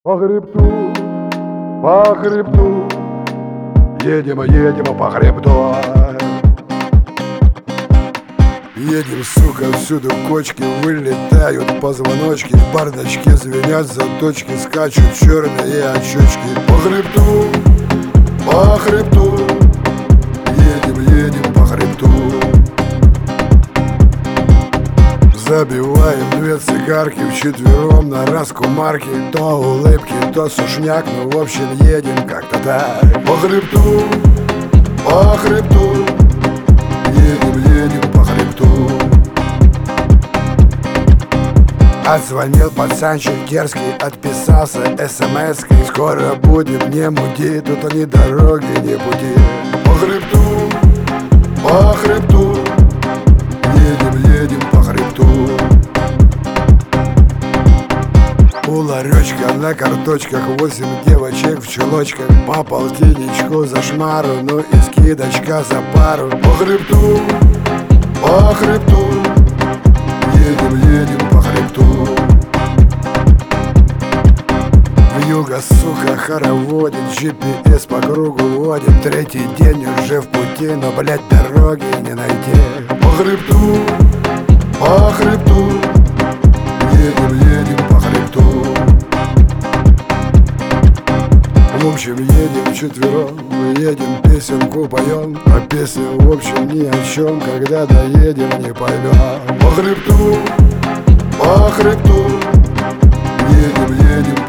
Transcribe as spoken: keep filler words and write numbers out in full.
По хребту, по хребту, едем, едем по хребту. Едем, сука, всюду кочки, вылетают позвоночки, в бардачке звенят заточки, скачут черные очечки. По хребту, по хребту, едем, едем по хребту. Забиваем две цигарки вчетвером на раскумарке. То улыбки, то сушняк, ну в общем едем как-то так. По хребту, по хребту, едем, едем по хребту. Отзвонил пацанчик дерзкий, отписался смс-кой. Скоро будет, не муди, тут ни дороги, ни пути. По хребту, по хребту, едем, едем по хребту. У ларечка на карточках восемь девочек в чулочках. По полтинничку за шмару, ну и скидочка за пару. По хребту, по хребту, едем, едем по хребту. Вьюга, сука, хороводит, джи пи эс по кругу водит. Третий день уже в пути, но, блядь, дороги не найти. По хребту, по хребту, едем, едем по хребту. В общем, едем вчетвером, мы едем, песенку поем. А песня, в общем, ни о чем, когда доедем, не поймем. По хребту, по хребту, едем, едем